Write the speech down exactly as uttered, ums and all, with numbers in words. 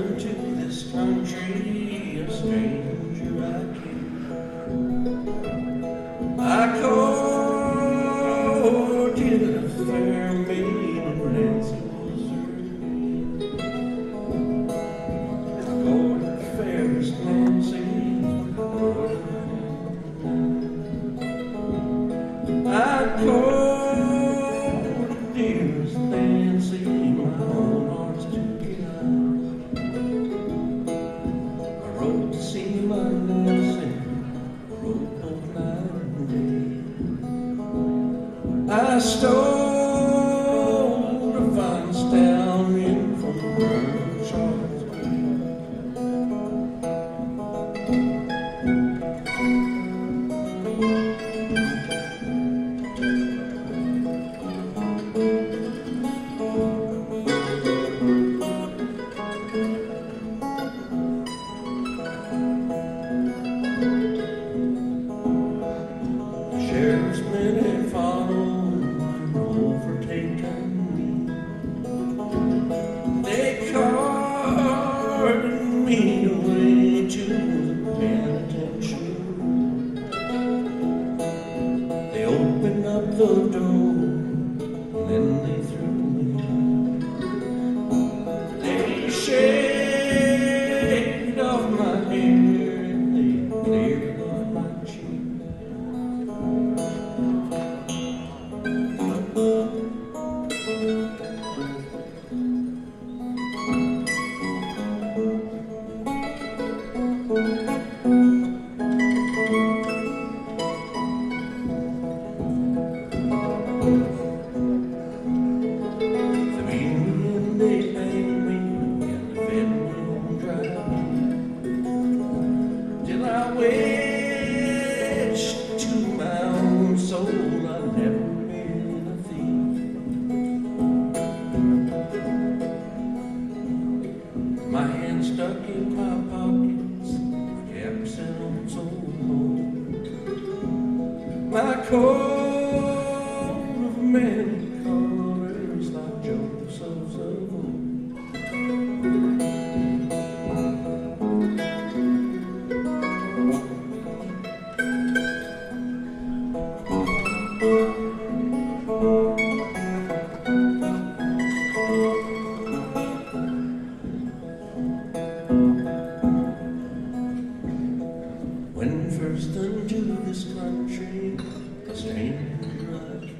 unto this country, a stranger I came. I courted a fair maiden, Nancy was her name. I courted fairest Nancy, I courted dearest Nancy, my own heart's to get out. I rode to see my Nancy, I rode both night and day. I stole a fine stallion from Charles Bay. Sheriff's men had followed and overtaken me. They carted me away to the penitentiary. They opened up the door, and then they threw me out. They shaved off my hair and they cleared off my cheek. Till I wish to my own soul I'd never been a thief. My hands stuck in my pockets, caps and so low. My coat of many colors like Joseph's of old. When first unto this country a stranger I came.